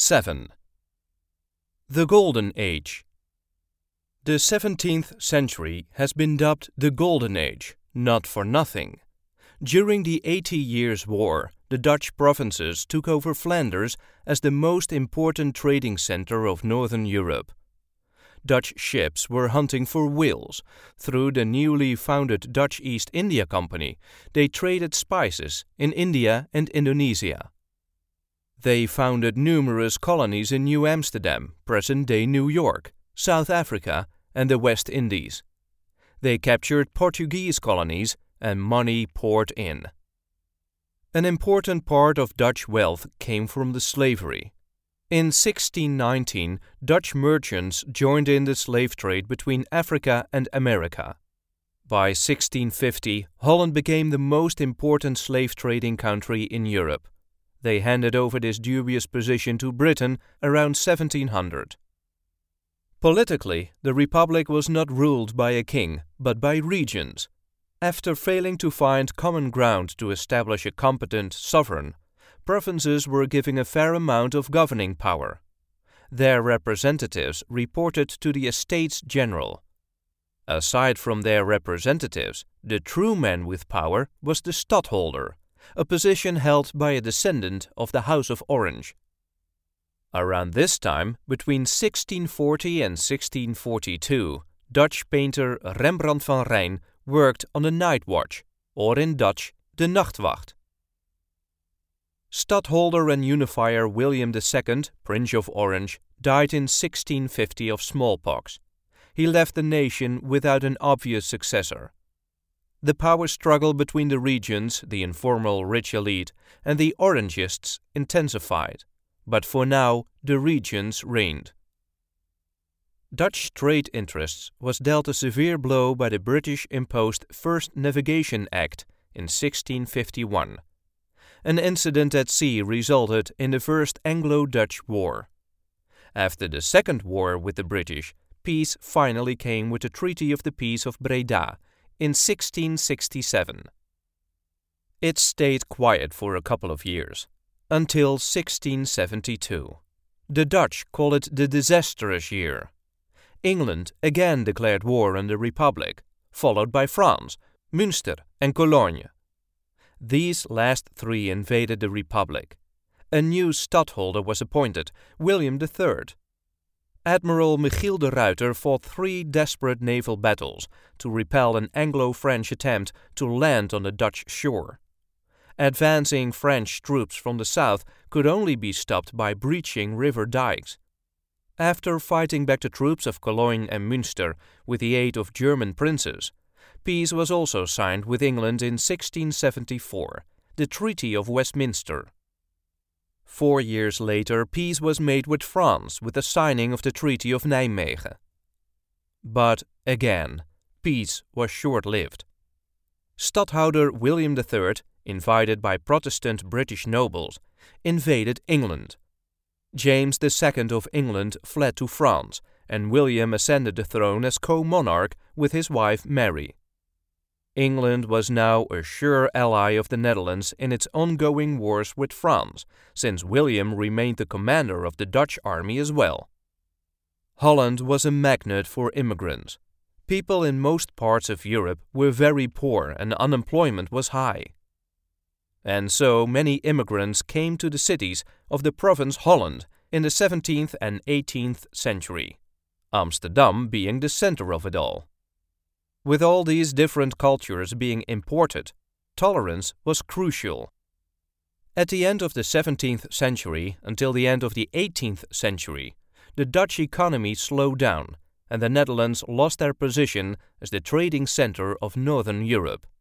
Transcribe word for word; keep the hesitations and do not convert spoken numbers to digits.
seven. The Golden Age. The seventeenth century has been dubbed the Golden Age, not for nothing. During the Eighty Years' War, the Dutch provinces took over Flanders as the most important trading center of Northern Europe. Dutch ships were hunting for whales. Through the newly founded Dutch East India Company, they traded spices in India and Indonesia. They founded numerous colonies in New Amsterdam, present-day New York, South Africa, and the West Indies. They captured Portuguese colonies and money poured in. An important part of Dutch wealth came from the slavery. In sixteen nineteen, Dutch merchants joined in the slave trade between Africa and America. By sixteen fifty, Holland became the most important slave trading country in Europe. They handed over this dubious position to Britain around seventeen hundred. Politically, the Republic was not ruled by a king, but by regions. After failing to find common ground to establish a competent sovereign, provinces were given a fair amount of governing power. Their representatives reported to the Estates General. Aside from their representatives, the true man with power was the stadholder, a position held by a descendant of the House of Orange. Around this time, between sixteen forty and sixteen forty-two, Dutch painter Rembrandt van Rijn worked on the night watch, or in Dutch, de nachtwacht. Stadholder and unifier William the Second, Prince of Orange, died in sixteen fifty of smallpox. He left the nation without an obvious successor. The power struggle between the regions, the informal rich elite, and the Orangists intensified, but for now the regions reigned. Dutch trade interests was dealt a severe blow by the British-imposed First Navigation Act in sixteen fifty-one. An incident at sea resulted in the First Anglo-Dutch War. After the Second War with the British, peace finally came with the Treaty of the Peace of Breda in sixteen sixty-seven. It stayed quiet for a couple of years, until sixteen seventy-two. The Dutch call it the disastrous year. England again declared war on the Republic, followed by France, Münster and Cologne. These last three invaded the Republic. A new stadholder was appointed, William the Third. Admiral Michiel de Ruyter fought three desperate naval battles to repel an Anglo-French attempt to land on the Dutch shore. Advancing French troops from the south could only be stopped by breaching river dikes. After fighting back the troops of Cologne and Münster with the aid of German princes, peace was also signed with England in sixteen seventy-four, the Treaty of Westminster. Four years later, peace was made with France with the signing of the Treaty of Nijmegen. But, again, peace was short-lived. Stadhouder William the Third, invited by Protestant British nobles, invaded England. James the Second of England fled to France, and William ascended the throne as co-monarch with his wife Mary. England was now a sure ally of the Netherlands in its ongoing wars with France, since William remained the commander of the Dutch army as well. Holland was a magnet for immigrants. People in most parts of Europe were very poor and unemployment was high. And so many immigrants came to the cities of the province Holland in the seventeenth and eighteenth century, Amsterdam being the center of it all. With all these different cultures being imported, tolerance was crucial. At the end of the seventeenth century until the end of the eighteenth century, the Dutch economy slowed down and the Netherlands lost their position as the trading center of Northern Europe.